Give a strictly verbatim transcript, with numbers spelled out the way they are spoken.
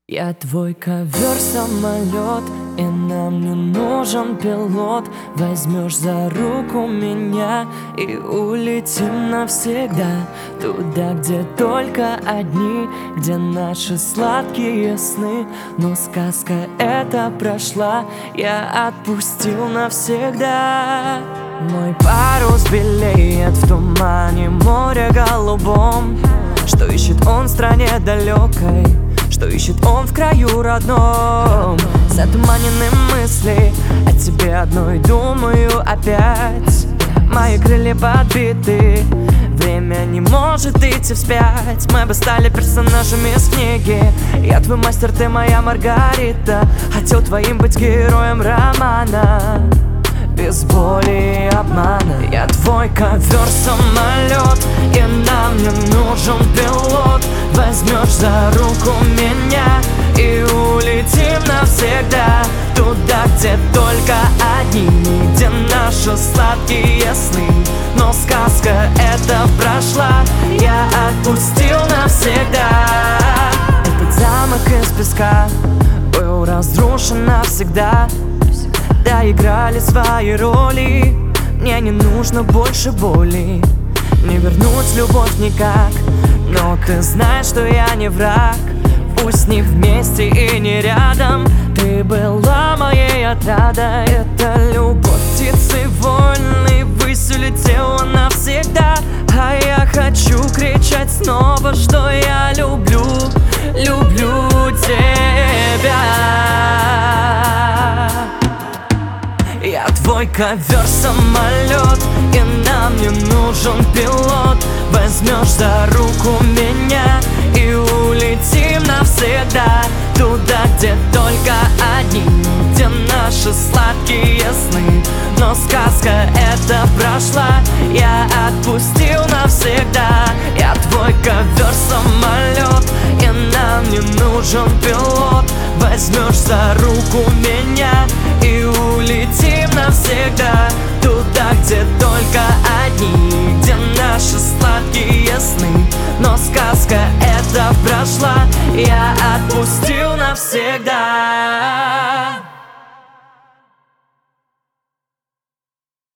Я твой ковер-самолет, и нам не нужен пилот. Возьмешь за руку меня и улетим навсегда, туда, где только одни, где наши сладкие сны. Но сказка эта прошла, я отпустил навсегда. Мой парус белеет в тумане моря голубом. Что ищет он в стране далекой? Что ищет он в краю родном? Затуманены мысли о тебе одной думаю опять. Мои крылья подбиты, время не может идти вспять. Мы бы стали персонажами из книги. Я твой мастер, ты моя Маргарита. Хотел твоим быть героем романа, без боли и обмана. Я твой ковер-самолет, и нам не нужен пилот. Возьмешь за руку меня и улетим навсегда, туда, где только одни, где наши сладкие сны. Но сказка эта прошла, я отпустил навсегда. Этот замок из песка был разрушен навсегда. Доиграли свои роли, мне не нужно больше боли. Не вернуть любовь никак, но ты знаешь, что я не враг. Пусть не вместе и не рядом, ты была моей отрадой. Это любовь птицы вольной, ввысь улетела навсегда. А я хочу кричать снова, что я люблю, люблю тебя. Я твой ковер-самолет, и нам не нужен пилот. Возьмешь за руку меня и улетим навсегда, туда, где только одни, где наши сладкие сны. Но сказка эта прошла, я отпустил навсегда. Я твой ковер-самолет, и нам не нужен пилот. Возьмешь за руку меня и улетим навсегда, туда, где только одни, где наши сладкие сны. Но сказка эта прошла, я отпустил навсегда.